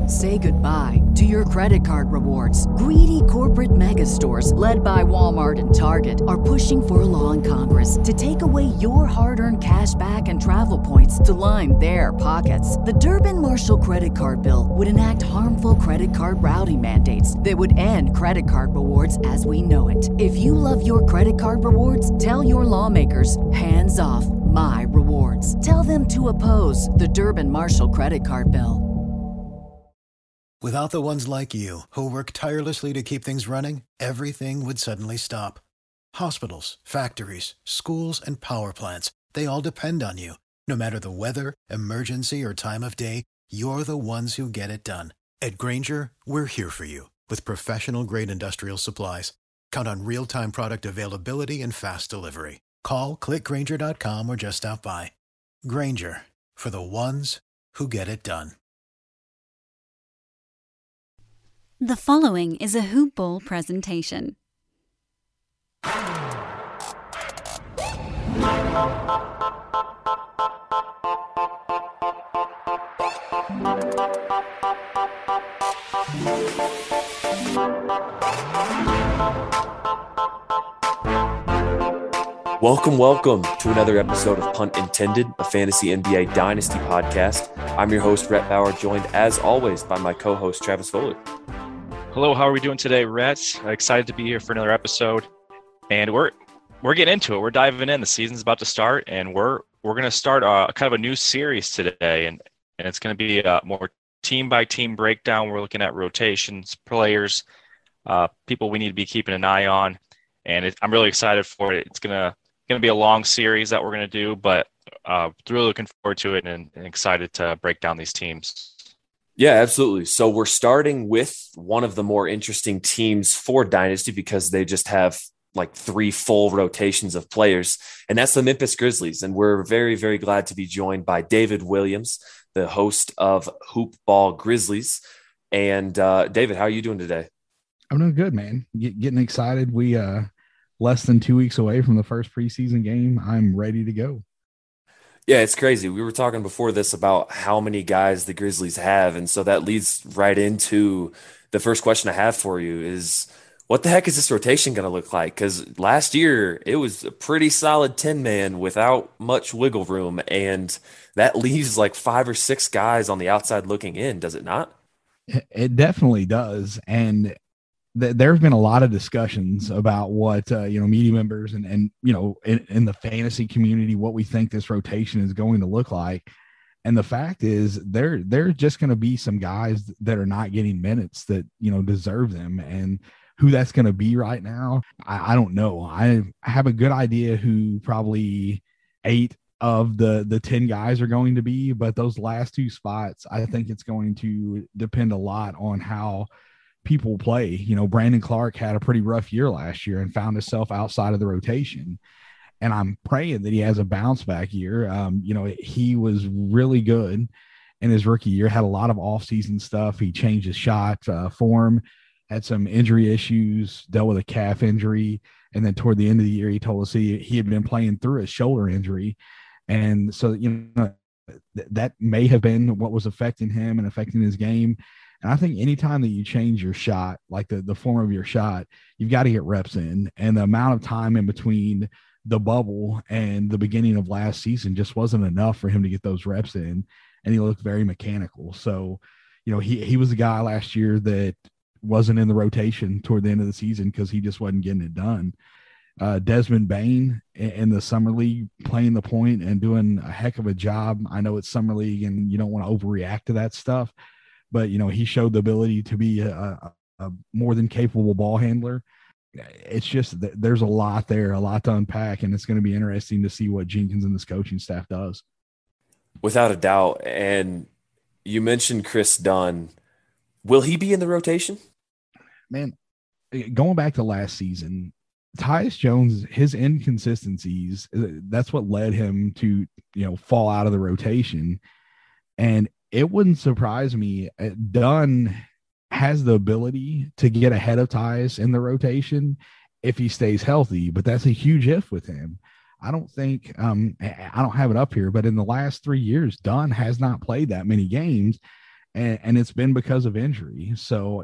Say goodbye to your credit card rewards. Greedy corporate mega stores, led by Walmart and Target, are pushing for a law in Congress to take away your hard-earned cash back and travel points to line their pockets. The Durbin-Marshall credit card bill would enact harmful credit card routing mandates that would end credit card rewards as we know it. If you love your credit card rewards, tell your lawmakers, hands off my rewards. Tell them to oppose the Durbin-Marshall credit card bill. Without the ones like you, who work tirelessly to keep things running, everything would suddenly stop. Hospitals, factories, schools, and power plants, they all depend on you. No matter the weather, emergency, or time of day, you're the ones who get it done. At Grainger, we're here for you with professional-grade industrial supplies. Count on real-time product availability and fast delivery. Call, click Grainger.com, or just stop by. Grainger, for the ones who get it done. The following is a Hoop Ball presentation. Welcome to another episode of Punt Intended, a fantasy NBA dynasty podcast. I'm your host, Rhett Bauer, joined as always by my co-host, Travis Foley. Hello, how are we doing today, Rhett? Excited to be here for another episode, and we're getting into it. We're diving in. The season's about to start, and we're going to start kind of a new series today, and it's going to be a more team-by-team breakdown. We're looking at rotations, players, people we need to be keeping an eye on, and I'm really excited for it. It's going to be a long series that we're going to do, but really looking forward to it and excited to break down these teams. Yeah, absolutely. So we're starting with one of the more interesting teams for Dynasty because they just have like 3 full rotations of players, and that's the Memphis Grizzlies. And we're very, very glad to be joined by David Williams, the host of Hoop Ball Grizzlies. And David, how are you doing today? I'm doing good, man. Getting excited. We less than 2 weeks away from the first preseason game. I'm ready to go. Yeah, it's crazy. We were talking before this about how many guys the Grizzlies have. And so that leads right into the first question I have for you is, what the heck is this rotation going to look like? Because last year it was a pretty solid 10-man without much wiggle room. And that leaves like 5 or 6 guys on the outside looking in, does it not? It definitely does. And there's been a lot of discussions about what, media members and in the fantasy community, what we think this rotation is going to look like. And the fact is there's just going to be some guys that are not getting minutes that, deserve them. And who that's going to be right now, I don't know. I have a good idea who probably 8 of the 10 guys are going to be, but those last 2 spots, I think it's going to depend a lot on how people play. Brandon Clark had a pretty rough year last year and found himself outside of the rotation. And I'm praying that he has a bounce back year. He was really good in his rookie year, had a lot of offseason stuff. He changed his shot form, had some injury issues, dealt with a calf injury. And then toward the end of the year, he told us he had been playing through a shoulder injury. And so, that may have been what was affecting him and affecting his game. And I think anytime that you change your shot, like the form of your shot, you've got to get reps in. And the amount of time in between the bubble and the beginning of last season just wasn't enough for him to get those reps in. And he looked very mechanical. So, he was a guy last year that wasn't in the rotation toward the end of the season because he just wasn't getting it done. Desmond Bane in the summer league playing the point and doing a heck of a job. I know it's summer league and you don't want to overreact to that stuff, but he showed the ability to be a more than capable ball handler. It's just that there's a lot there, a lot to unpack, and it's going to be interesting to see what Jenkins and this coaching staff does. Without a doubt. And you mentioned Chris Dunn. Will he be in the rotation? Man, going back to last season, Tyus Jones, his inconsistencies, that's what led him to, fall out of the rotation. And it wouldn't surprise me. Dunn has the ability to get ahead of Tyus in the rotation if he stays healthy, but that's a huge if with him. I don't think I don't have it up here, but in the last 3 years, Dunn has not played that many games. and it's been because of injury. So,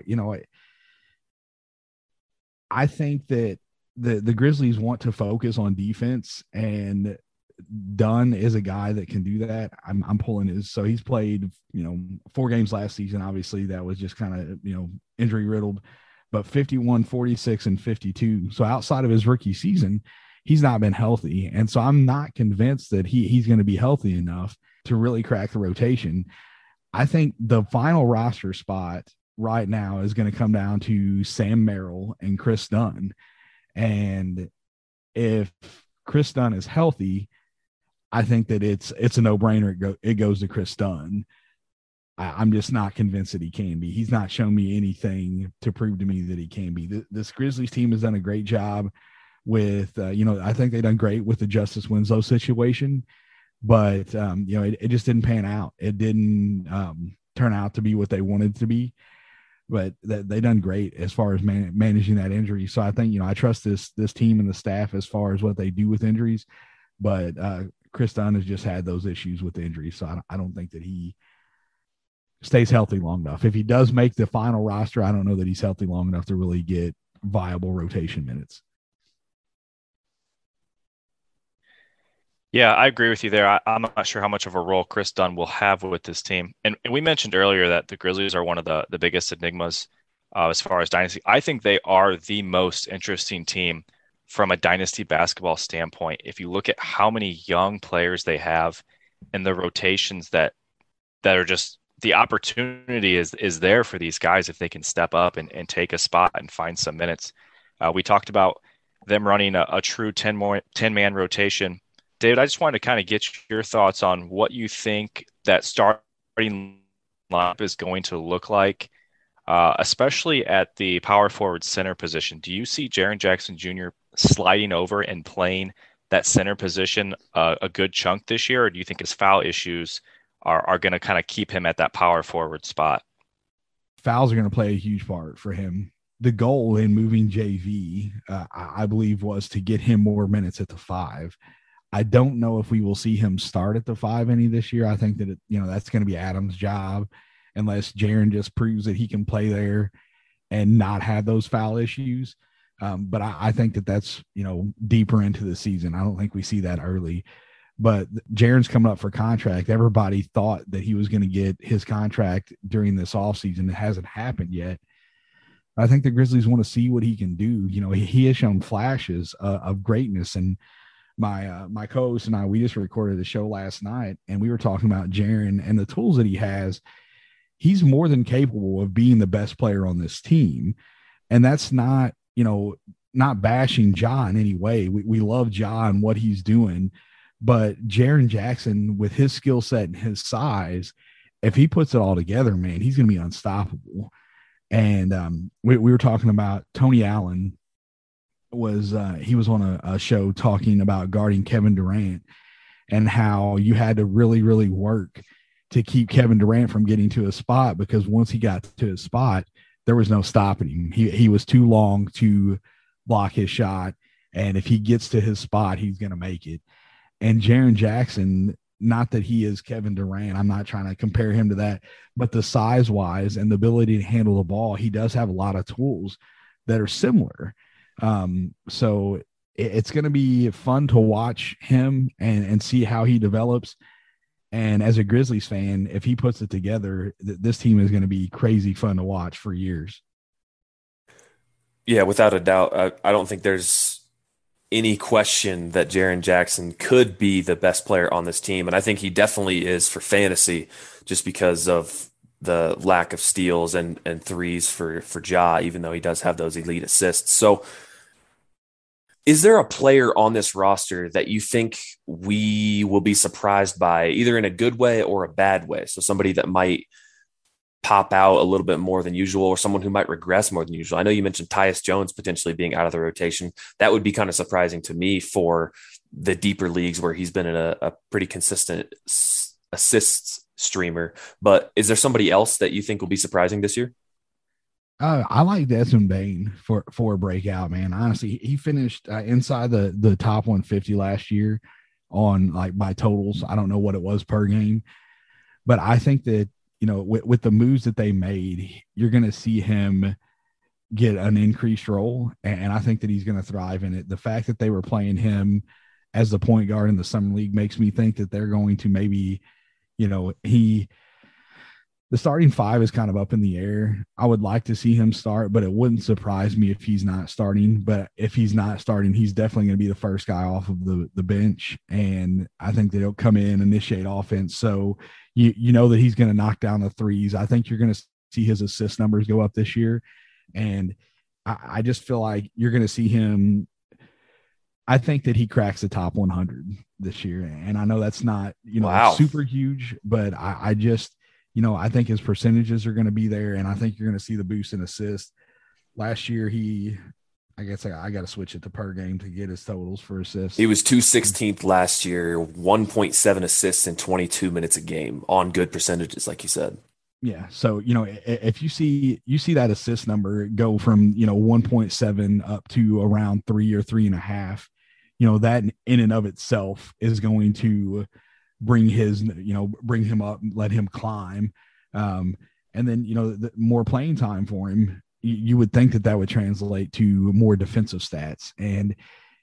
I think that the Grizzlies want to focus on defense, and Dunn is a guy that can do that. I'm pulling his, so he's played, 4 games last season. Obviously that was just kind of, injury riddled, but 51, 46, and 52. So outside of his rookie season, he's not been healthy. And so I'm not convinced that he's going to be healthy enough to really crack the rotation. I think the final roster spot right now is going to come down to Sam Merrill and Chris Dunn. And if Chris Dunn is healthy, I think that it's a no-brainer. It goes to Chris Dunn. I'm just not convinced that he can be. He's not shown me anything to prove to me that he can be. This Grizzlies team has done a great job with, I think they've done great with the Justice Winslow situation, but, it just didn't pan out. It didn't turn out to be what they wanted to be, but they done great as far as managing that injury. So I think, I trust this team and the staff as far as what they do with injuries, but Chris Dunn has just had those issues with injuries. So I don't think that he stays healthy long enough. If he does make the final roster, I don't know that he's healthy long enough to really get viable rotation minutes. Yeah, I agree with you there. I'm not sure how much of a role Chris Dunn will have with this team. And we mentioned earlier that the Grizzlies are one of the biggest enigmas as far as dynasty. I think they are the most interesting team from a dynasty basketball standpoint. If you look at how many young players they have and the rotations that are just, the opportunity is there for these guys if they can step up and take a spot and find some minutes. We talked about them running a true 10-man rotation. David, I just wanted to kind of get your thoughts on what you think that starting lineup is going to look like, especially at the power forward center position. Do you see Jaren Jackson Jr. sliding over and playing that center position a good chunk this year, or do you think his foul issues are going to kind of keep him at that power forward spot? Fouls are going to play a huge part for him. The goal in moving JV, I believe, was to get him more minutes at the 5. I don't know if we will see him start at the 5 any this year. I think that, that's going to be Adam's job unless Jaren just proves that he can play there and not have those foul issues. But I think that that's, deeper into the season. I don't think we see that early. But Jaren's coming up for contract. Everybody thought that he was going to get his contract during this offseason. It hasn't happened yet. I think the Grizzlies want to see what he can do. He has shown flashes of greatness. And my co-host and I, we just recorded a show last night, and we were talking about Jaren and the tools that he has. He's more than capable of being the best player on this team. And that's not, not bashing Ja in any way. We love Ja and what he's doing. But Jaren Jackson, with his skill set and his size, if he puts it all together, man, he's going to be unstoppable. And we were talking about Tony Allen he was on a show talking about guarding Kevin Durant and how you had to really, really work to keep Kevin Durant from getting to a spot, because once he got to his spot, there was no stopping him. He was too long to block his shot. And if he gets to his spot, he's going to make it. And Jaren Jackson, not that he is Kevin Durant, I'm not trying to compare him to that, but the size wise and the ability to handle the ball, he does have a lot of tools that are similar. So it's going to be fun to watch him and see how he develops. And as a Grizzlies fan, if he puts it together, this team is going to be crazy fun to watch for years. Yeah, without a doubt. I don't think there's any question that Jaren Jackson could be the best player on this team. And I think he definitely is for fantasy, just because of the lack of steals and threes for Ja, even though he does have those elite assists. So is there a player on this roster that you think we will be surprised by, either in a good way or a bad way? So somebody that might pop out a little bit more than usual, or someone who might regress more than usual. I know you mentioned Tyus Jones potentially being out of the rotation. That would be kind of surprising to me for the deeper leagues where he's been in a pretty consistent assists streamer. But is there somebody else that you think will be surprising this year? I like Desmond Bane for a breakout, man. Honestly, he finished inside the top 150 last year on by totals. I don't know what it was per game, but I think that with the moves that they made, you're going to see him get an increased role. And I think that he's going to thrive in it. The fact that they were playing him as the point guard in the summer league makes me think that they're going to maybe, the starting five is kind of up in the air. I would like to see him start, but it wouldn't surprise me if he's not starting. But if he's not starting, he's definitely going to be the first guy off of the bench. And I think that he'll come in, initiate offense. So you know that he's going to knock down the threes. I think you're going to see his assist numbers go up this year. And I just feel like you're going to see him. I think that he cracks the top 100 this year. And I know that's not, Wow. super huge, but I just, I think his percentages are going to be there, and I think you're going to see the boost in assists. Last year, I guess I got to switch it to per game to get his totals for assists. He was 216th last year, 1.7 assists in 22 minutes a game on good percentages, like you said. Yeah. So, if you see that assist number go from, 1.7 up to around 3 or 3.5, that in and of itself is going to bring him up, let him climb. And then, the more playing time for him, you would think that would translate to more defensive stats. And,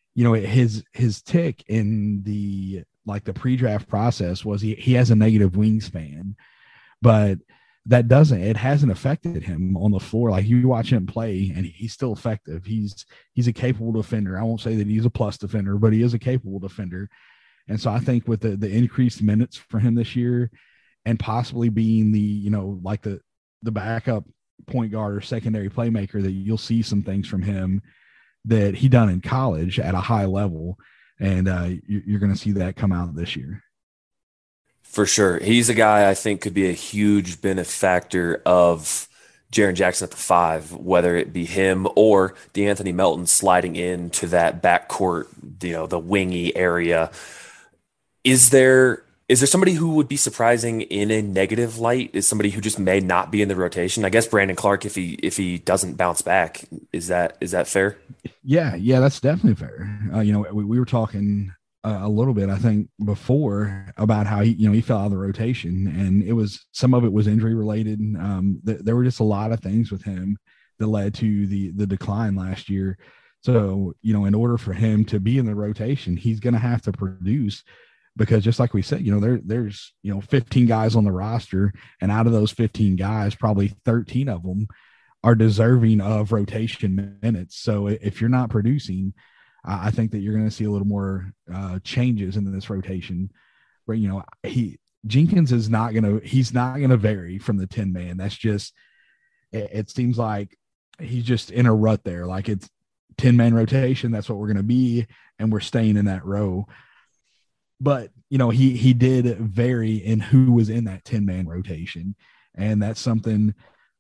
his tick in the pre-draft process was he has a negative wingspan, but it hasn't affected him on the floor. Like, you watch him play and he's still effective. He's a capable defender. I won't say that he's a plus defender, but he is a capable defender. And so I think with the increased minutes for him this year, and possibly being the backup point guard or secondary playmaker, that you'll see some things from him that he done in college at a high level. And you're going to see that come out this year. For sure. He's a guy I think could be a huge benefactor of Jaren Jackson at the 5, whether it be him or DeAnthony Melton sliding into that backcourt, the wingy area. Is there somebody who would be surprising in a negative light? Is somebody who just may not be in the rotation? I guess Brandon Clark, if he doesn't bounce back, is that fair? Yeah, that's definitely fair. We were talking a little bit, I think, before about how he fell out of the rotation, and some of it was injury related. There were just a lot of things with him that led to the decline last year. So, in order for him to be in the rotation, he's going to have to produce. Because just like we said, there's 15 guys on the roster, and out of those 15 guys, probably 13 of them are deserving of rotation minutes. So if you're not producing, I think that you're going to see a little more changes in this rotation. Where Jenkins he's not going to vary from the 10-man. That's just it seems like he's just in a rut there. Like, it's 10-man rotation. That's what we're going to be, and we're staying in that row. But, he did vary in who was in that 10-man rotation. And that's something,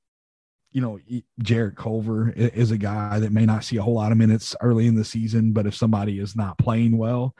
Jarrett Culver is a guy that may not see a whole lot of minutes early in the season, but if somebody is not playing well,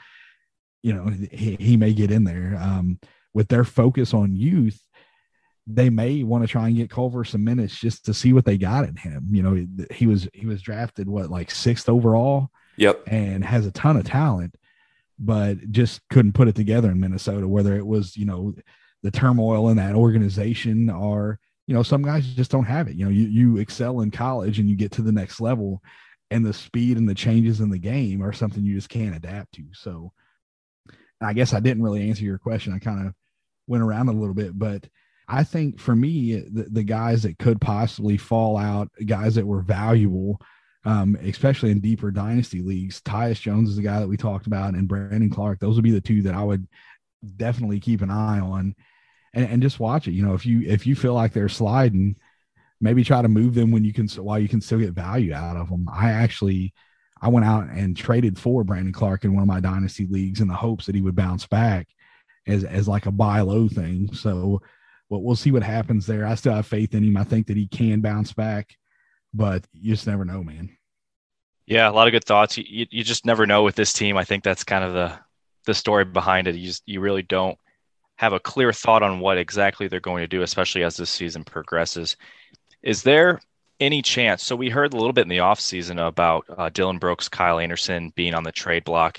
he may get in there. With their focus on youth, they may want to try and get Culver some minutes just to see what they got in him. He was drafted, 6th overall? Yep. And has a ton of talent, but just couldn't put it together in Minnesota, whether it was, the turmoil in that organization, or, some guys just don't have it. You excel in college and you get to the next level, and the speed and the changes in the game are something you just can't adapt to. So I guess I didn't really answer your question. I kind of went around a little bit, but I think for me, the guys that could possibly fall out, guys that were valuable, especially in deeper dynasty leagues, Tyus Jones is the guy that we talked about, and Brandon Clark. Those would be the two that I would definitely keep an eye on, and just watch it. If you feel like they're sliding, maybe try to move them while you can still get value out of them. I went out and traded for Brandon Clark in one of my dynasty leagues in the hopes that he would bounce back as like a buy low thing. So we'll see what happens there. I still have faith in him. I think that he can bounce back, but you just never know, man. Yeah, a lot of good thoughts. You just never know with this team. I think that's kind of the story behind it. You really don't have a clear thought on what exactly they're going to do, especially as this season progresses. Is there any chance? So we heard a little bit in the offseason about Dylan Brooks, Kyle Anderson being on the trade block.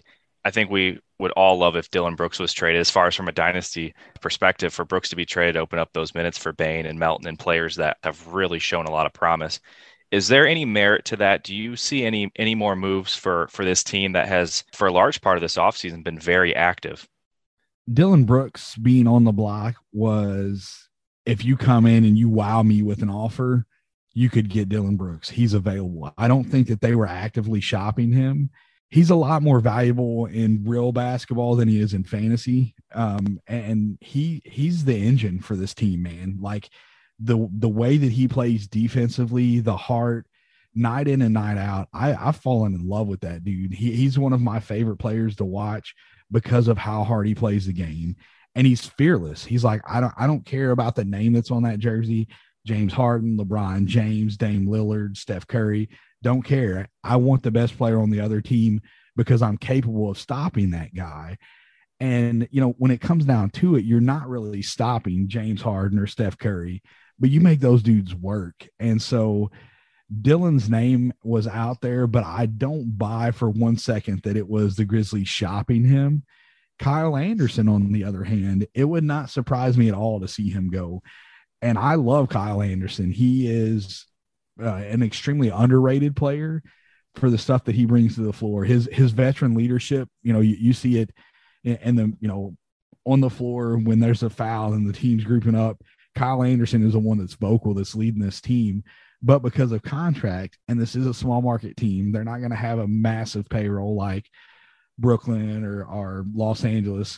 I think we would all love if Dylan Brooks was traded. As far as from a dynasty perspective, for Brooks to be traded, open up those minutes for Bane and Melton and players that have really shown a lot of promise. Is there any merit to that? Do you see any more moves for this team that has, for a large part of this offseason, been very active? Dylan Brooks being on the block was, if you come in and you wow me with an offer, you could get Dylan Brooks. He's available. I don't think that they were actively shopping him. He's a lot more valuable in real basketball than he is in fantasy. And he's the engine for this team, man. Like the way that he plays defensively, the heart, night in and night out. I've fallen in love with that dude. He's one of my favorite players to watch because of how hard he plays the game. And he's fearless. He's like, I don't care about the name that's on that jersey. James Harden, LeBron James, Dame Lillard, Steph Curry. Don't care. I want the best player on the other team because I'm capable of stopping that guy. And, when it comes down to it, you're not really stopping James Harden or Steph Curry, but you make those dudes work. And so Dylan's name was out there, but I don't buy for 1 second that it was the Grizzlies shopping him. Kyle Anderson, on the other hand, it would not surprise me at all to see him go. And I love Kyle Anderson. He is an extremely underrated player for the stuff that he brings to the floor. His veteran leadership, you see it in the, on the floor when there's a foul and the team's grouping up. Kyle Anderson is the one that's vocal, that's leading this team. But because of contract, and this is a small market team, they're not going to have a massive payroll like Brooklyn or Los Angeles.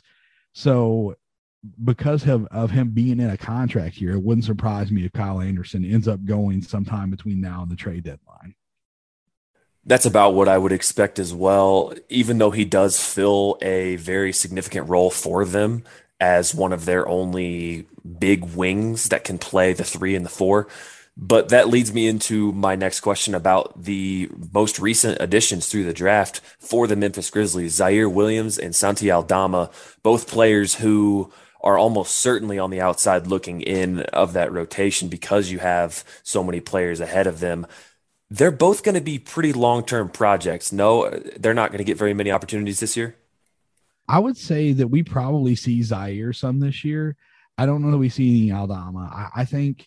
So because of him being in a contract here, it wouldn't surprise me if Kyle Anderson ends up going sometime between now and the trade deadline. That's about what I would expect as well, even though he does fill a very significant role for them as one of their only big wings that can play the 3 and the 4. But that leads me into my next question about the most recent additions through the draft for the Memphis Grizzlies, Zaire Williams and Santi Aldama, both players who are almost certainly on the outside looking in of that rotation because you have so many players ahead of them. They're both going to be pretty long-term projects. No, they're not going to get very many opportunities this year. I would say that we probably see Zaire some this year. I don't know that we see any Aldama. I think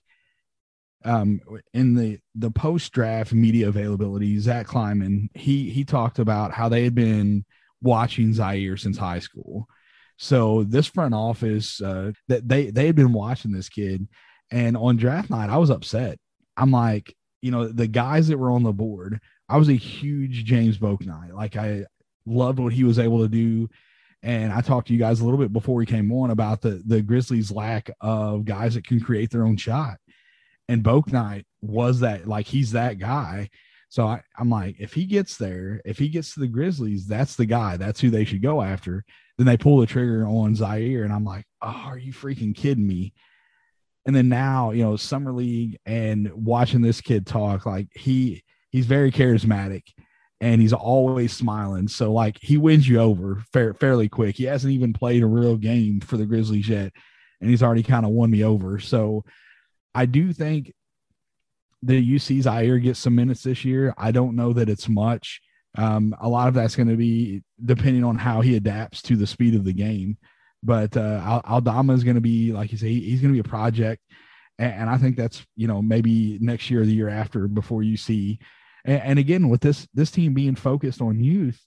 in the post-draft media availability, Zach Kleiman, he talked about how they had been watching Zaire since high school. So this front office, that they had been watching this kid, and on draft night, I was upset. I'm like, the guys that were on the board, I was a huge James Bouknight. Like, I loved what he was able to do. And I talked to you guys a little bit before we came on about the Grizzlies' lack of guys that can create their own shot. And Bouknight was that, like, he's that guy. So I'm like, if he gets there, if he gets to the Grizzlies, that's the guy. That's who they should go after. Then they pull the trigger on Zaire, and I'm like, oh, are you freaking kidding me? And then now, Summer League and watching this kid talk, like he's very charismatic and he's always smiling. So like he wins you over fairly quick. He hasn't even played a real game for the Grizzlies yet, and he's already kind of won me over. So I do think that you see Zaire get some minutes this year. I don't know that it's much. A lot of that's going to be depending on how he adapts to the speed of the game. But Aldama is going to be, like you say, he's going to be a project. And I think that's, maybe next year or the year after before you see. And again, with this team being focused on youth,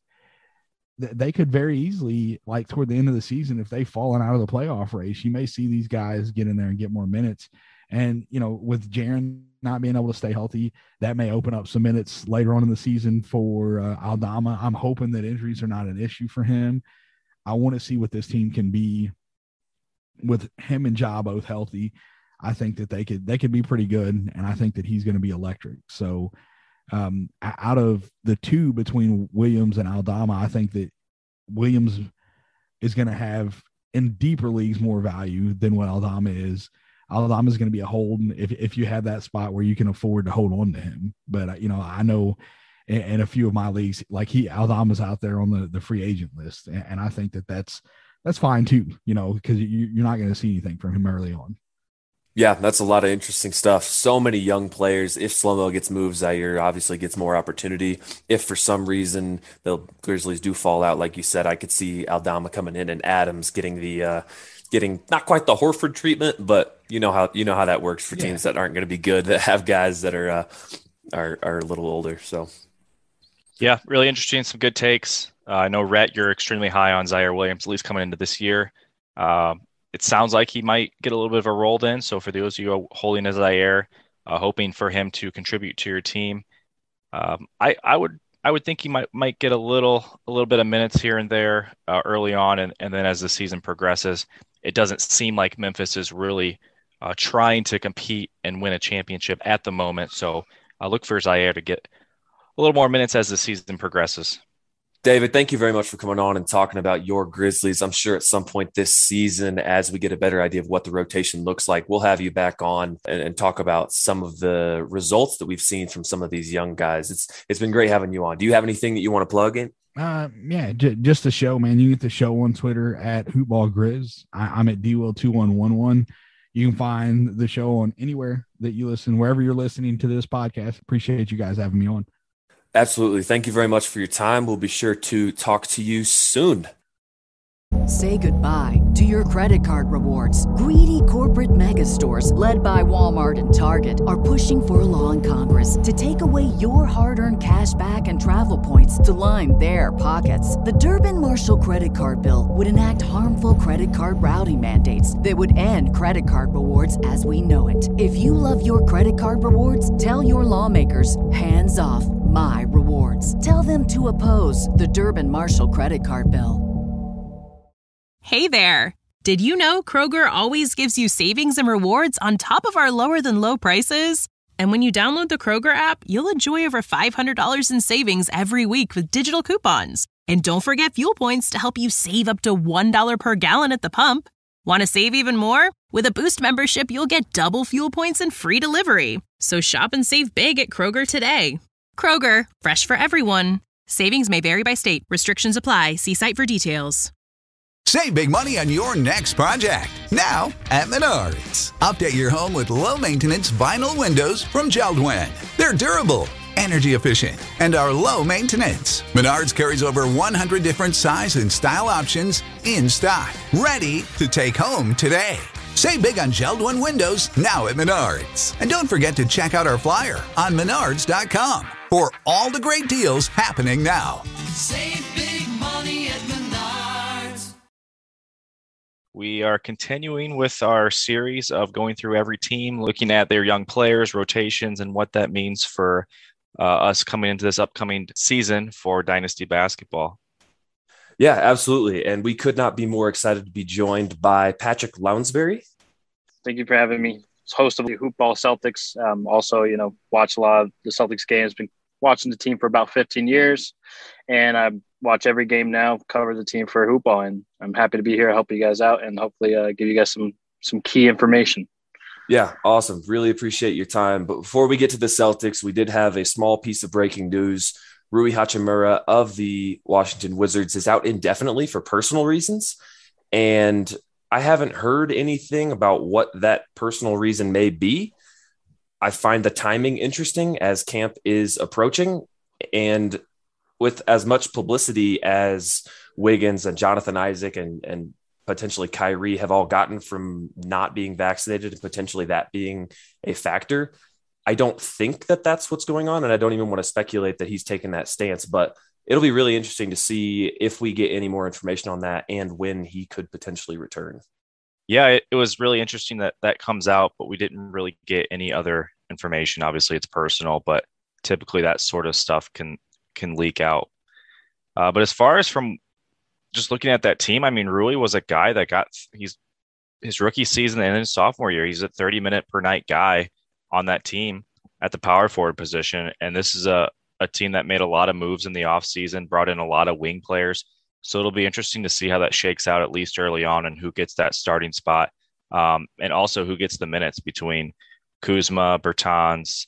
they could very easily, like toward the end of the season, if they've fallen out of the playoff race, you may see these guys get in there and get more minutes. And, with Jaren not being able to stay healthy, that may open up some minutes later on in the season for Aldama. I'm hoping that injuries are not an issue for him. I want to see what this team can be with him and Ja both healthy. I think that they could be pretty good, and I think that he's going to be electric. So out of the two between Williams and Aldama, I think that Williams is going to have in deeper leagues more value than what Aldama is. Aldama is going to be a hold if you have that spot where you can afford to hold on to him. But I know in a few of my leagues, like Aldama's out there on the free agent list, and I think that's fine too. Because you're not going to see anything from him early on. Yeah, that's a lot of interesting stuff. So many young players. If Slow-Mo gets moved, Zaire obviously gets more opportunity. If for some reason the Grizzlies do fall out, like you said, I could see Aldama coming in and Adams getting getting not quite the Horford treatment, but you know how that works for Yeah. teams that aren't going to be good that have guys that are a little older. So Yeah, really interesting. Some good takes. I know, Rhett, you're extremely high on Zaire Williams, at least coming into this year. It sounds like he might get a little bit of a role then. So for those of you holding as Zaire, hoping for him to contribute to your team, I would think he might get a little bit of minutes here and there early on, and then as the season progresses, it doesn't seem like Memphis is really trying to compete and win a championship at the moment. So I look for Zaire to get a little more minutes as the season progresses. David, thank you very much for coming on and talking about your Grizzlies. I'm sure at some point this season, as we get a better idea of what the rotation looks like, we'll have you back on and talk about some of the results that we've seen from some of these young guys. It's been great having you on. Do you have anything that you want to plug in? Yeah, just the show, man. You get the show on Twitter at HoopballGrizz. I'm at DWill2111. You can find the show on anywhere that you listen, wherever you're listening to this podcast. Appreciate you guys having me on. Absolutely. Thank you very much for your time. We'll be sure to talk to you soon. Say goodbye to your credit card rewards. Greedy corporate mega stores, led by Walmart and Target, are pushing for a law in Congress to take away your hard-earned cash back and travel points to line their pockets. The Durbin-Marshall credit card bill would enact harmful credit card routing mandates that would end credit card rewards as we know it. If you love your credit card rewards, tell your lawmakers, hands off my rewards. Tell them to oppose the Durbin-Marshall credit card bill. Hey there! Did you know Kroger always gives you savings and rewards on top of our lower-than-low prices? And when you download the Kroger app, you'll enjoy over $500 in savings every week with digital coupons. And don't forget fuel points to help you save up to $1 per gallon at the pump. Want to save even more? With a Boost membership, you'll get double fuel points and free delivery. So shop and save big at Kroger today. Kroger, fresh for everyone. Savings may vary by state. Restrictions apply. See site for details. Save big money on your next project, now at Menards. Update your home with low-maintenance vinyl windows from JELD-WEN. They're durable, energy efficient, and are low maintenance. Menards carries over 100 different size and style options in stock, ready to take home today. Save big on JELD-WEN windows now at Menards. And don't forget to check out our flyer on menards.com for all the great deals happening now. Save big money at Menards. We are continuing with our series of going through every team, looking at their young players, rotations, and what that means for us coming into this upcoming season for Dynasty basketball. Yeah, absolutely. And we could not be more excited to be joined by Patrick Lounsbury. Thank you for having me. As host of the Hoopball Celtics. Also, watch a lot of the Celtics games. Been watching the team for about 15 years, and I watch every game now, cover the team for Hoopball, and I'm happy to be here, help you guys out, and hopefully give you guys some key information. Yeah, awesome. Really appreciate your time. But before we get to the Celtics, we did have a small piece of breaking news. Rui Hachimura of the Washington Wizards is out indefinitely for personal reasons, and I haven't heard anything about what that personal reason may be. I find the timing interesting as camp is approaching, and with as much publicity as Wiggins and Jonathan Isaac and potentially Kyrie have all gotten from not being vaccinated and potentially that being a factor, I don't think that that's what's going on. And I don't even want to speculate that he's taken that stance, but it'll be really interesting to see if we get any more information on that and when he could potentially return. Yeah, it was really interesting that comes out, but we didn't really get any other information. Obviously, it's personal, but typically that sort of stuff can leak out. But as far as from just looking at that team, I mean, Rui was a guy that he's his rookie season and his sophomore year. He's a 30-minute per night guy on that team at the power forward position. And this is a team that made a lot of moves in the offseason, brought in a lot of wing players. So it'll be interesting to see how that shakes out, at least early on, and who gets that starting spot. And also who gets the minutes between Kuzma, Bertans,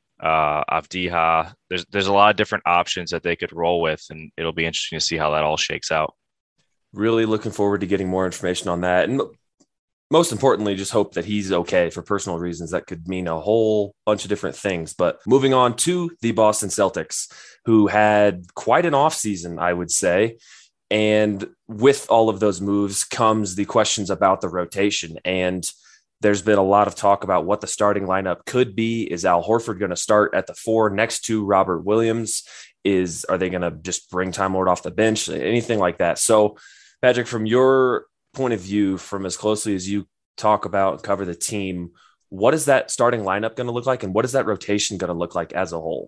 Avdiha. There's a lot of different options that they could roll with, and it'll be interesting to see how that all shakes out. Really looking forward to getting more information on that. And most importantly, just hope that he's okay for personal reasons. That could mean a whole bunch of different things. But moving on to the Boston Celtics, who had quite an offseason, I would say. And with all of those moves comes the questions about the rotation. And there's been a lot of talk about what the starting lineup could be. Is Al Horford going to start at the 4 next to Robert Williams? Are they going to just bring Time Lord off the bench? Anything like that. So, Patrick, from your point of view, from as closely as you talk about and cover the team, what is that starting lineup going to look like? And what is that rotation going to look like as a whole?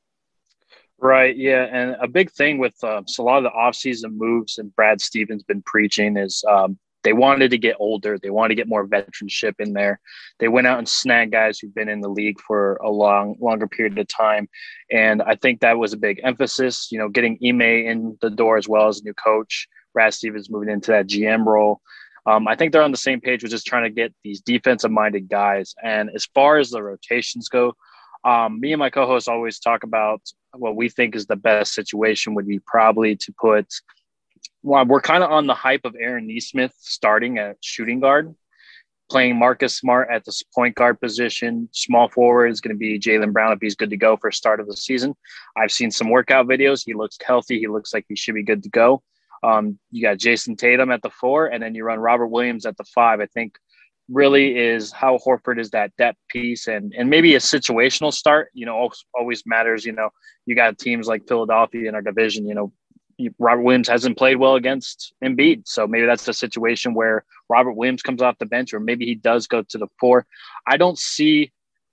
Right. Yeah. And a big thing with so a lot of the offseason moves and Brad Stevens been preaching is they wanted to get older. They wanted to get more veteranship in there. They went out and snagged guys who've been in the league for a longer period of time. And I think that was a big emphasis, getting Ime in the door as well as a new coach. Brad Stevens moving into that GM role. I think they're on the same page with just trying to get these defensive-minded guys. And as far as the rotations go, me and my co-host always talk about what we think is the best situation would be probably to put – well, we're kind of on the hype of Aaron Nesmith starting at shooting guard, playing Marcus Smart at the point guard position. Small forward is going to be Jaylen Brown if he's good to go for start of the season. I've seen some workout videos. He looks healthy. He looks like he should be good to go. You got Jason Tatum at the 4, and then you run Robert Williams at the 5. I think really is how Horford is that depth piece and maybe a situational start, always matters. You got teams like Philadelphia in our division, Robert Williams hasn't played well against Embiid. So maybe that's the situation where Robert Williams comes off the bench, or maybe he does go to the 4. I don't see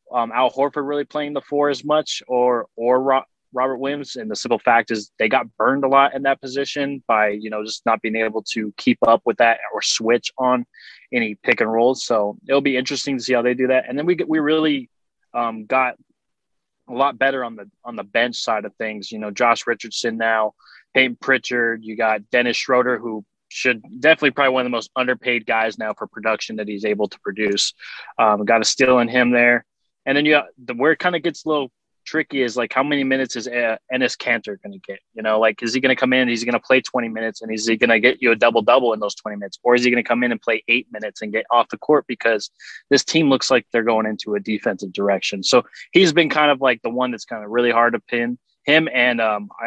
Al Horford really playing the 4 as much or Robert Williams. And the simple fact is they got burned a lot in that position by, just not being able to keep up with that or switch on any pick and rolls. So it'll be interesting to see how they do that. And then we really got a lot better on the bench side of things. Josh Richardson now, Peyton Pritchard, you got Dennis Schroeder, who should definitely probably one of the most underpaid guys now for production that he's able to produce. Got a steal in him there. And then where it kind of gets a little tricky is like, how many minutes is Enes Kanter going to get? Is he going to come in, he's going to play 20 minutes and is he going to get you a double-double in those 20 minutes? Or is he going to come in and play 8 minutes and get off the court because this team looks like they're going into a defensive direction? So he's been kind of like the one that's kind of really hard to pin him. And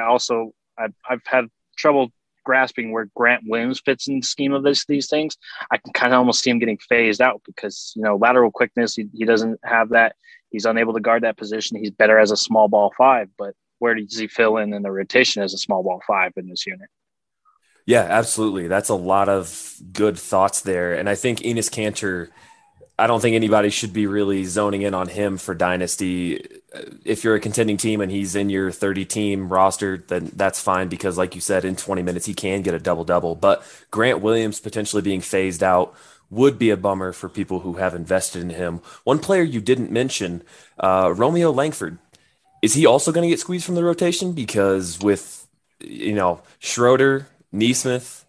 I've had trouble grasping where Grant Williams fits in the scheme of these things. I can kind of almost see him getting phased out because, lateral quickness, he doesn't have that. He's unable to guard that position. He's better as a small ball 5, but where does he fill in the rotation as a small ball 5 in this unit? Yeah, absolutely. That's a lot of good thoughts there. And I think Enes Kanter, I don't think anybody should be really zoning in on him for Dynasty. If you're a contending team and he's in your 30-team roster, then that's fine because, like you said, in 20 minutes he can get a double-double. But Grant Williams potentially being phased out would be a bummer for people who have invested in him. One player you didn't mention, Romeo Langford. Is he also going to get squeezed from the rotation? Because with, Schroeder, Nesmith,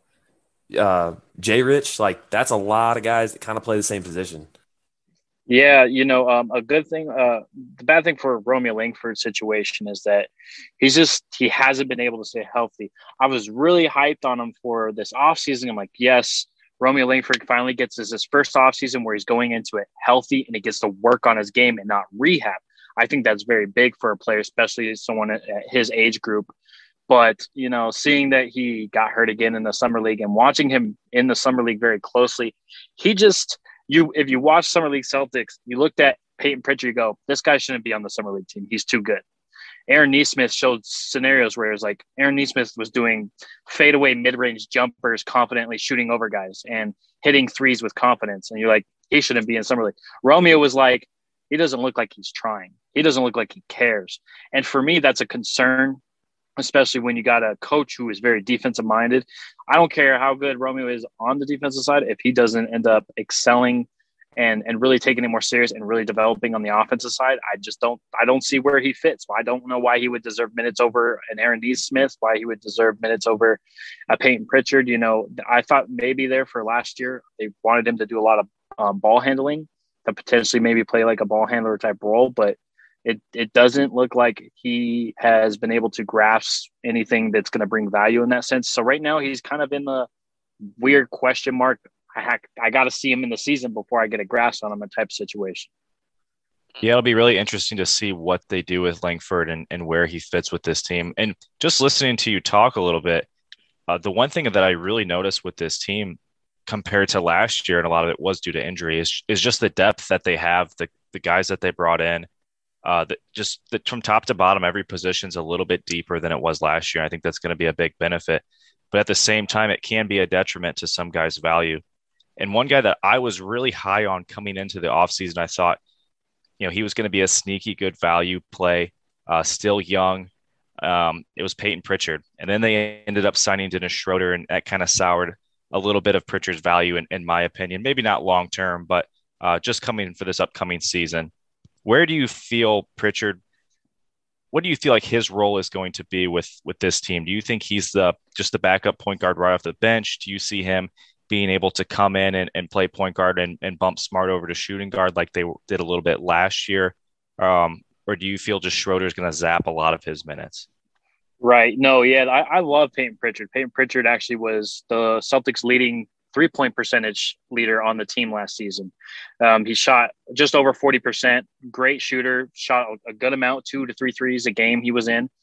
Jay Rich, that's a lot of guys that kind of play the same position. Yeah, a good thing, the bad thing for Romeo Langford's situation is that he hasn't been able to stay healthy. I was really hyped on him for this offseason. I'm like, yes, Romeo Langford finally gets his first offseason where he's going into it healthy and he gets to work on his game and not rehab. I think that's very big for a player, especially someone at his age group. But, seeing that he got hurt again in the Summer League and watching him in the Summer League very closely, if you watch Summer League Celtics, you looked at Peyton Pritchard, you go, this guy shouldn't be on the Summer League team. He's too good. Aaron Nesmith showed scenarios where it was like Aaron Nesmith was doing fadeaway mid-range jumpers, confidently shooting over guys and hitting threes with confidence. And you're like, he shouldn't be in Summer League. Romeo was like, he doesn't look like he's trying. He doesn't look like he cares. And for me, that's a concern, especially when you got a coach who is very defensive minded. I don't care how good Romeo is on the defensive side. If he doesn't end up excelling and really taking it more serious and really developing on the offensive side, I don't see where he fits. I don't know why he would deserve minutes over an Aaron Nesmith, why he would deserve minutes over a Peyton Pritchard. I thought maybe there for last year, they wanted him to do a lot of ball handling, to potentially maybe play like a ball handler type role, but it doesn't look like he has been able to grasp anything that's going to bring value in that sense. So right now he's kind of in the weird question mark. I got to see him in the season before I get a grasp on him, a type of situation. Yeah, it'll be really interesting to see what they do with Langford and where he fits with this team. And just listening to you talk a little bit, the one thing that I really noticed with this team compared to last year, and a lot of it was due to injury, is just the depth that they have, the guys that they brought in. From top to bottom, every position's a little bit deeper than it was last year. I think that's going to be a big benefit. But at the same time, it can be a detriment to some guys' value. And one guy that I was really high on coming into the offseason, I thought, he was going to be a sneaky good value play, still young. It was Peyton Pritchard. And then they ended up signing Dennis Schroeder, and that kind of soured a little bit of Pritchard's value, in my opinion. Maybe not long-term, but just coming for this upcoming season. Where do you feel Pritchard, what do you feel like his role is going to be with this team? Do you think he's just the backup point guard right off the bench? Do you see him being able to come in and play point guard and bump Smart over to shooting guard like they did a little bit last year? Or do you feel just Schroeder's going to zap a lot of his minutes? Right. No, yeah, I love Peyton Pritchard. Peyton Pritchard actually was the Celtics' leading three-point percentage leader on the team last season. He shot just over 40%. Great shooter. Shot a good amount, 2 to 3 threes a game he was in.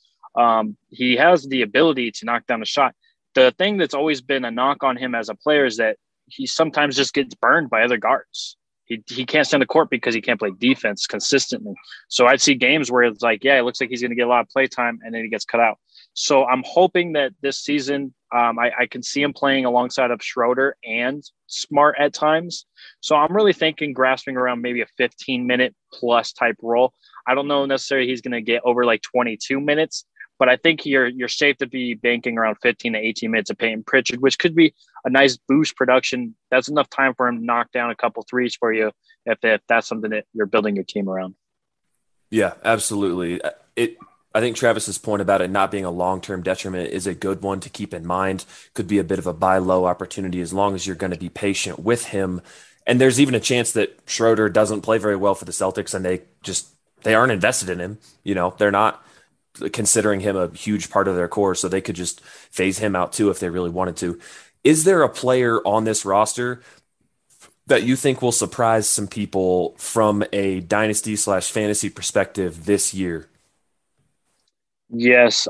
He has the ability to knock down a shot. The thing that's always been a knock on him as a player is that he sometimes just gets burned by other guards. He can't stand the court because he can't play defense consistently. So I'd see games where it's like, yeah, it looks like he's going to get a lot of play time, and then he gets cut out. So I'm hoping that this season I can see him playing alongside of Schroeder and Smart at times. So I'm really thinking grasping around maybe a 15-minute plus type role. I don't know necessarily he's going to get over like 22 minutes, but I think you're safe to be banking around 15 to 18 minutes of Peyton Pritchard, which could be a nice boost production. That's enough time for him to knock down a couple threes for you if that's something that you're building your team around. Yeah, absolutely. I think Travis's point about it not being a long-term detriment is a good one to keep in mind. Could be a bit of a buy low opportunity as long as you're going to be patient with him. And there's even a chance that Schroeder doesn't play very well for the Celtics and they aren't invested in him. They're not considering him a huge part of their core, so they could just phase him out too if they really wanted to. Is there a player on this roster that you think will surprise some people from a dynasty/fantasy perspective this year? Yes.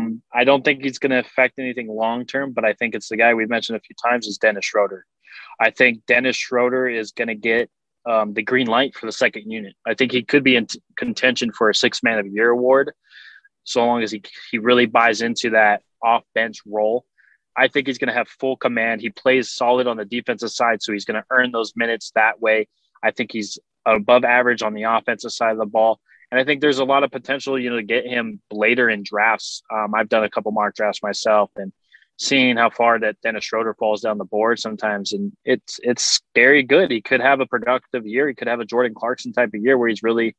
I don't think he's going to affect anything long-term, but I think it's the guy we've mentioned a few times is Dennis Schroeder. I think Dennis Schroeder is going to get the green light for the second unit. I think he could be in contention for a 6 Man of the Year award, so long as he really buys into that off-bench role. I think he's going to have full command. He plays solid on the defensive side, so he's going to earn those minutes that way. I think he's above average on the offensive side of the ball. And I think there's a lot of potential, to get him later in drafts. I've done a couple mock drafts myself and seeing how far that Dennis Schroeder falls down the board sometimes. And it's scary good. He could have a productive year. He could have a Jordan Clarkson type of year where he's really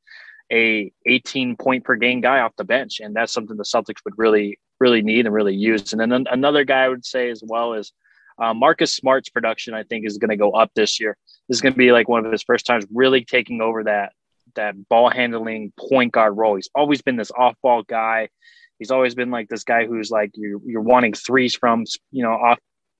a 18 point per game guy off the bench. And that's something the Celtics would really, really need and really use. And then another guy I would say as well is Marcus Smart's production, I think, is going to go up this year. This is going to be like one of his first times really taking over that ball handling point guard role. He's always been this off ball guy. He's always been like this guy who's like you're wanting threes from, off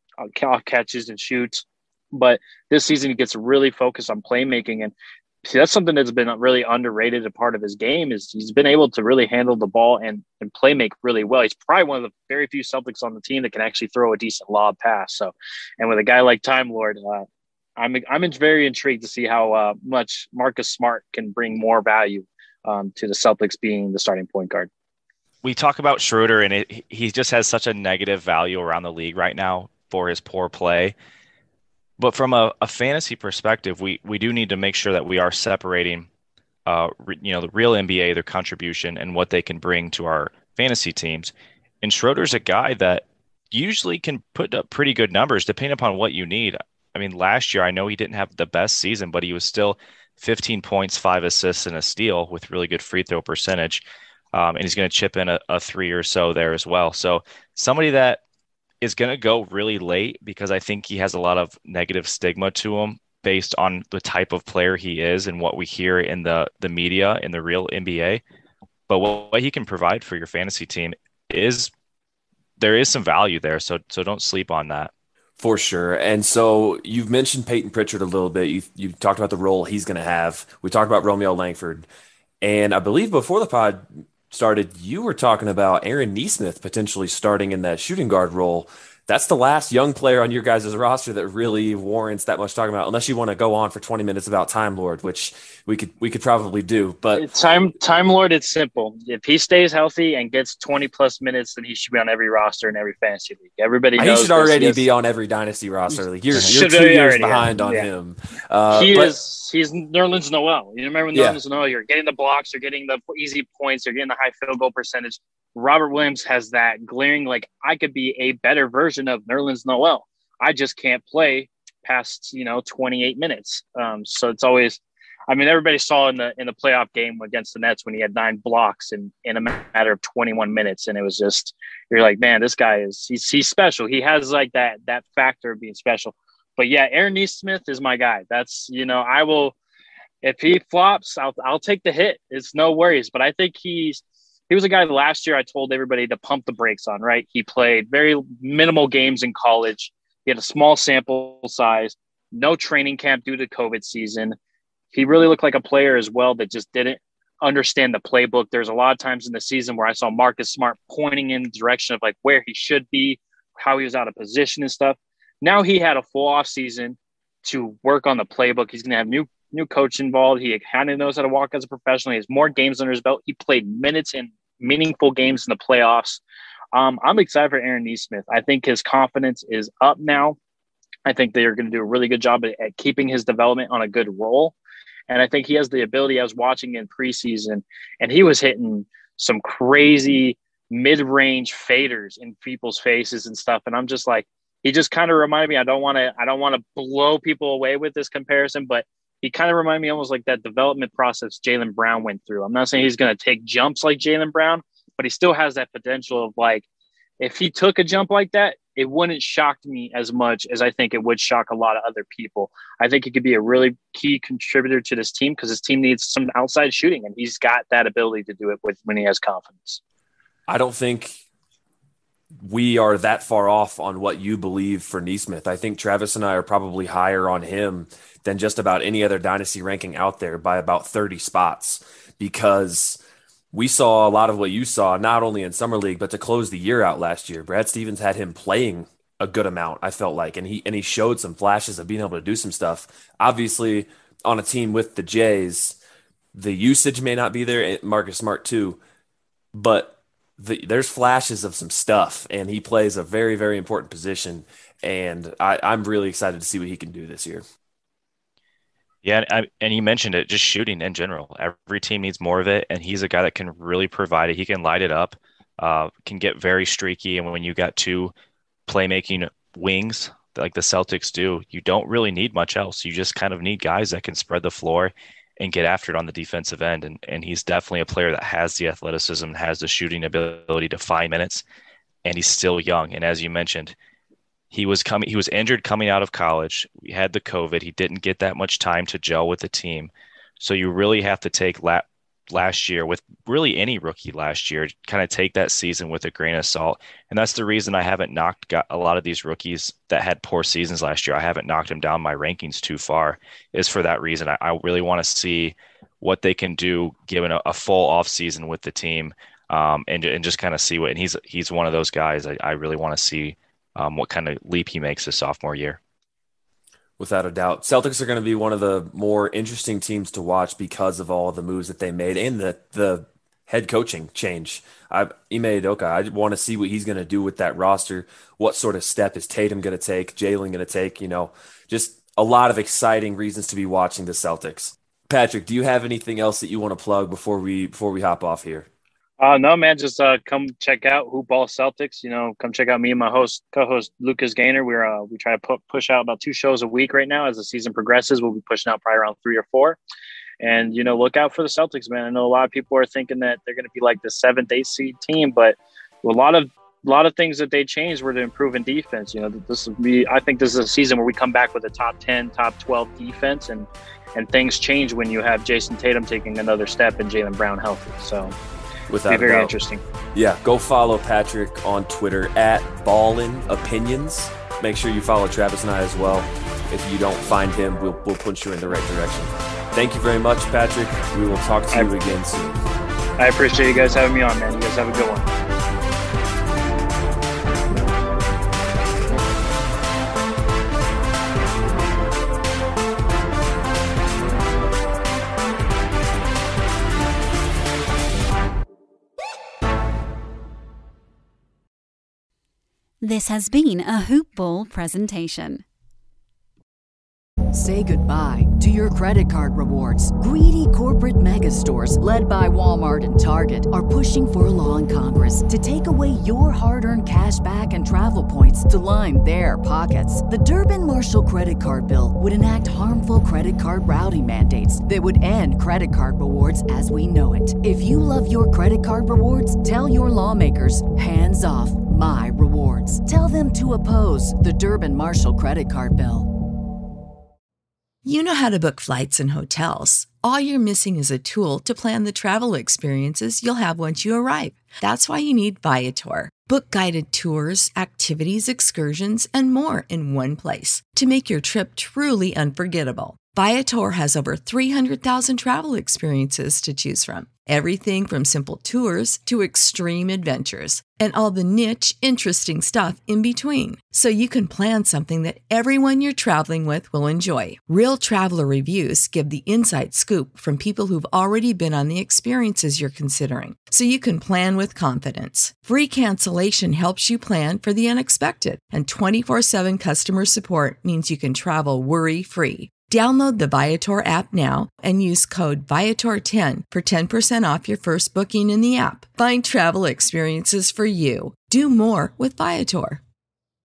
catches and shoots. But this season he gets really focused on playmaking. And see, that's something that's been really underrated. A part of his game is he's been able to really handle the ball and play make really well. He's probably one of the very few Celtics on the team that can actually throw a decent lob pass. So, and with a guy like Time Lord, I'm very intrigued to see how much Marcus Smart can bring more value to the Celtics being the starting point guard. We talk about Schroeder, and he just has such a negative value around the league right now for his poor play. But from a fantasy perspective, we do need to make sure that we are separating, the real NBA, their contribution, and what they can bring to our fantasy teams. And Schroeder's a guy that usually can put up pretty good numbers depending upon what you need. I mean, last year, I know he didn't have the best season, but he was still 15 points, 5 assists, and a steal with really good free throw percentage. And he's going to chip in a 3 or so there as well. So somebody that is going to go really late because I think he has a lot of negative stigma to him based on the type of player he is and what we hear in the media in the real NBA. But what he can provide for your fantasy team there is some value there. So don't sleep on that. For sure. And so you've mentioned Peyton Pritchard a little bit. You talked about the role he's going to have. We talked about Romeo Langford. And I believe before the pod started, you were talking about Aaron Nesmith potentially starting in that shooting guard role. That's the last young player on your guys' roster that really warrants that much talking about, unless you want to go on for 20 minutes about Time Lord, which we could probably do. But Time Lord, it's simple. If he stays healthy and gets 20 plus minutes, then he should be on every roster in every fantasy league. Everybody knows he should already be on every dynasty roster. Like you're 2 years behind on him. He's Nerlens Noel. You remember Nerlens Noel? You're getting the blocks, you're getting the easy points, you're getting the high field goal percentage. Robert Williams has that glaring, like, I could be a better version of Nerlens Noel. I just can't play past 28 minutes. So it's always, I mean, everybody saw in the playoff game against the Nets when he had 9 blocks in a matter of 21 minutes, and it was just, you're like, man, this guy he's special. He has like that factor of being special. But yeah, Aaron Nesmith is my guy. That's I will, if he flops, I'll take the hit. It's no worries. But I think he was a guy last year I told everybody to pump the brakes on, right? He played very minimal games in college. He had a small sample size, no training camp due to COVID season. He really looked like a player as well that just didn't understand the playbook. There's a lot of times in the season where I saw Marcus Smart pointing in the direction of like where he should be, how he was out of position and stuff. Now he had a full off season to work on the playbook. He's going to have new coach involved. He kind of knows how to walk as a professional. He has more games under his belt. He played minutes in meaningful games in the playoffs. I'm excited for Aaron Nesmith. I think his confidence is up now. I think they're going to do a really good job at keeping his development on a good roll. And I think he has the ability. I was watching in preseason, and he was hitting some crazy mid-range faders in people's faces and stuff. And I'm just like, he just kind of reminded me, I don't want to blow people away with this comparison, but he kind of reminded me almost like that development process Jaylen Brown went through. I'm not saying he's going to take jumps like Jaylen Brown, but he still has that potential of like, if he took a jump like that, it wouldn't shock me as much as I think it would shock a lot of other people. I think he could be a really key contributor to this team because his team needs some outside shooting, and he's got that ability to do it when he has confidence. I don't think we are that far off on what you believe for Nesmith. I think Travis and I are probably higher on him than just about any other dynasty ranking out there by about 30 spots, because we saw a lot of what you saw, not only in Summer League, but to close the year out last year. Brad Stevens had him playing a good amount, I felt like, and he showed some flashes of being able to do some stuff. Obviously, on a team with the Jays, the usage may not be there, Marcus Smart too, but there's flashes of some stuff, and he plays a very, very important position, and I'm really excited to see what he can do this year. Yeah, and you mentioned it, just shooting in general. Every team needs more of it, and he's a guy that can really provide it. He can light it up, can get very streaky, and when you got 2 playmaking wings like the Celtics do, you don't really need much else. You just kind of need guys that can spread the floor and get after it on the defensive end, and he's definitely a player that has the athleticism, has the shooting ability to find minutes, and he's still young. And as you mentioned, he was injured coming out of college. We had the COVID. He didn't get that much time to gel with the team. So you really have to take last year, with really any rookie last year, kind of take that season with a grain of salt. And that's the reason I haven't knocked a lot of these rookies that had poor seasons last year. I haven't knocked them down my rankings too far, is for that reason. I really want to see what they can do given a full off season with the team, and just kind of see what, and he's one of those guys I really want to see what kind of leap he makes his sophomore year. Without a doubt. Celtics are going to be one of the more interesting teams to watch because of all the moves that they made and the head coaching change. Ime Udoka, I want to see what he's going to do with that roster. What sort of step is Tatum going to take, Jaylen going to take? Just a lot of exciting reasons to be watching the Celtics. Patrick, do you have anything else that you want to plug before we hop off here? No, man, just come check out Hoop Ball Celtics. Come check out me and my co-host Lucas Gaynor. We try to push out about 2 shows a week right now. As the season progresses, we'll be pushing out probably around 3 or 4. And look out for the Celtics, man. I know a lot of people are thinking that they're going to be like the 7th, 8th seed team, but a lot of things that they changed were to improve in defense. I think this is a season where we come back with a top 10, top 12 defense, and things change when you have Jason Tatum taking another step and Jaylen Brown healthy. So. Without very interesting. Yeah, go follow Patrick on Twitter at Ballin Opinions. make sure you follow Travis and I as well. If you don't find him, we'll push you in the right direction. Thank you very much, Patrick. We will talk to you again soon. I appreciate you guys having me on, man. You guys have a good one. This has been a Hoop Ball presentation. Say goodbye to your credit card rewards. Greedy corporate mega stores, led by Walmart and Target, are pushing for a law in Congress to take away your hard-earned cash back and travel points to line their pockets. The Durbin-Marshall credit card bill would enact harmful credit card routing mandates that would end credit card rewards as we know it. If you love your credit card rewards, tell your lawmakers, hands off my rewards. Tell them to oppose the Durbin-Marshall credit card bill. You know how to book flights and hotels. All you're missing is a tool to plan the travel experiences you'll have once you arrive. That's why you need Viator. Book guided tours, activities, excursions, and more in one place to make your trip truly unforgettable. Viator has over 300,000 travel experiences to choose from. Everything from simple tours to extreme adventures and all the niche, interesting stuff in between. So you can plan something that everyone you're traveling with will enjoy. Real traveler reviews give the inside scoop from people who've already been on the experiences you're considering. So you can plan with confidence. Free cancellation helps you plan for the unexpected. And 24/7 customer support means you can travel worry-free. Download the Viator app now and use code Viator10 for 10% off your first booking in the app. Find travel experiences for you. Do more with Viator.